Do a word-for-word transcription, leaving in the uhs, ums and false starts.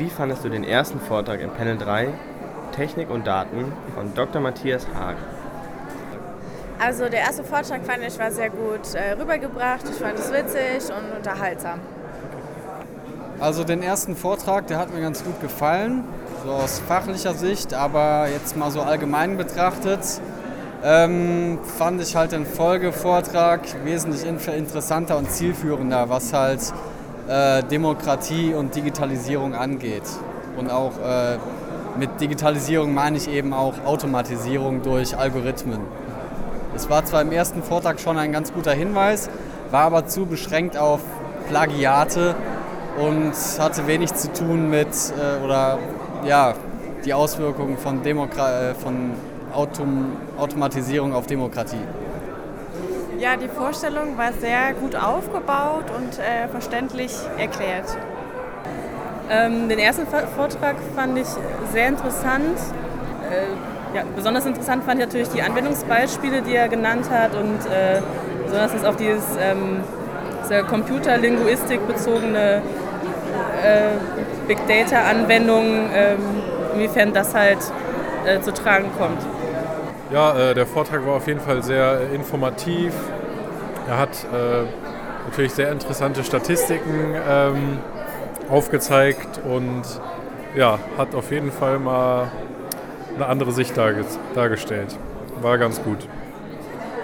Wie fandest du den ersten Vortrag im Panel drei, Technik und Daten, von Doktor Matthias Haag? Also der erste Vortrag fand ich war sehr gut äh, rübergebracht. Ich fand es witzig und unterhaltsam. Also den ersten Vortrag, der hat mir ganz gut gefallen, so aus fachlicher Sicht, aber jetzt mal so allgemein betrachtet, ähm, fand ich halt den Folgevortrag wesentlich interessanter und zielführender, was halt äh, Demokratie und Digitalisierung angeht. Und auch äh, mit Digitalisierung meine ich eben auch Automatisierung durch Algorithmen. Es war zwar im ersten Vortrag schon ein ganz guter Hinweis, war aber zu beschränkt auf Plagiate und hatte wenig zu tun mit äh, oder ja, die Auswirkungen von, Demokra- äh, von Autom- Automatisierung auf Demokratie. Ja, die Vorstellung war sehr gut aufgebaut und äh, verständlich erklärt. Ähm, den ersten Vortrag fand ich sehr interessant. Äh, ja, besonders interessant fand ich natürlich die Anwendungsbeispiele, die er genannt hat und äh, besonders ist auf dieses ähm, Computerlinguistik bezogene äh, Big Data Anwendung, ähm, inwiefern das halt äh, zu tragen kommt. Ja, äh, der Vortrag war auf jeden Fall sehr äh, informativ. Er hat äh, natürlich sehr interessante Statistiken ähm, aufgezeigt und ja, hat auf jeden Fall mal eine andere Sicht darge- dargestellt. War ganz gut.